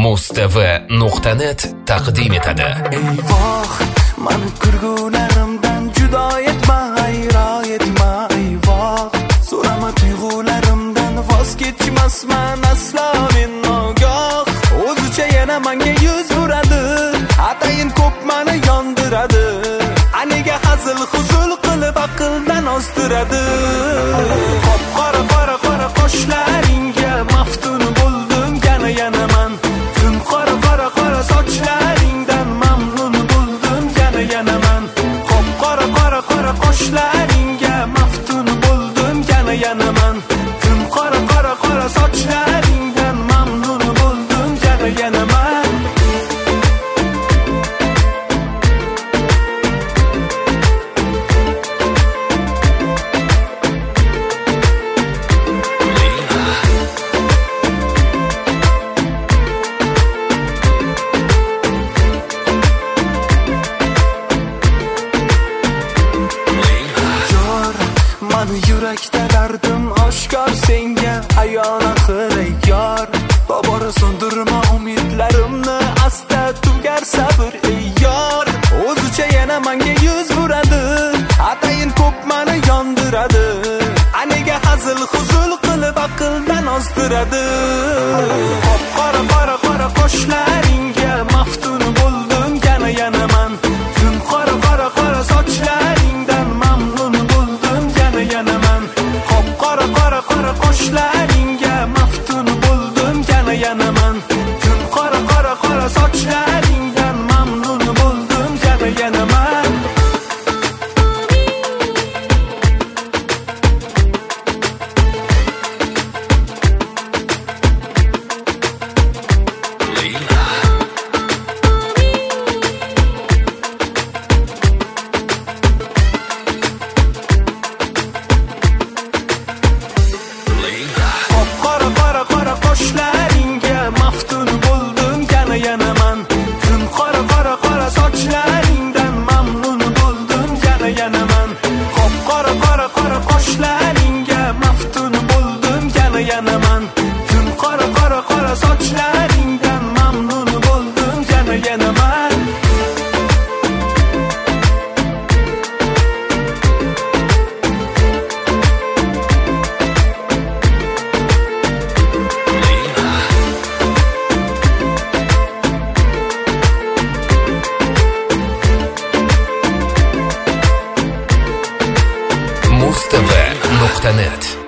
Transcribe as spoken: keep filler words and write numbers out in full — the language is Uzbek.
mustv nuqta net taqdim etadi. Eyvoh, mani kulgularimdan judo etma, ayro etma, eyvoh. So'rama tuyg'ularimdan voz kechmasman aslo men nogoh. O'zicha yana menga yuz uradi, atayin ko'p mani yondiradi. Aniga hazil huzul qilib aqldan ozdiradi. Qop qora qora qora qoshlaringga maftun bo'ldim yana yana men. Kun qora qora qora sochlaringdan mamnun bo'ldim yana yana men. Qop qora qora qora qoshlaringga maftun bo'ldim yana yana men. Kun qora qora qora sochlaringdan mamnun bo'ldim yana yana men. Yurakda dardim oshkor senga ayon axir yor. Tobora so'ndirma umidlarimni, asta tugar sabr ey yor. O'zicha yana menga yuz uradi, atayin ko'p mani yondiradi. Aniga hazil huzul qilib aqldan ozdiradi. Qop qora qora qora qoshlaringga maftun bo'ldim yana yana men. Kun qora qora qora sochlaringdan mamnun bo'ldim yana yana men. Qop qora qora qora qoshlaringga maftun bo'ldim yana yana men. Kun qora qora qora sochlaringdan mamnun bo'ldim yana yana men. Qoshlaringga maftun bo'ldim yana yana men. Kun qora qora qora sochlaringdan mamnun bo'ldim yana yana men. Qop qora qora qora qoshlaringga maftun bo'ldim yana yana men. Kun qora qora qora sochlaringdan mamnun bo'ldim yana yana men. mustv nuqta net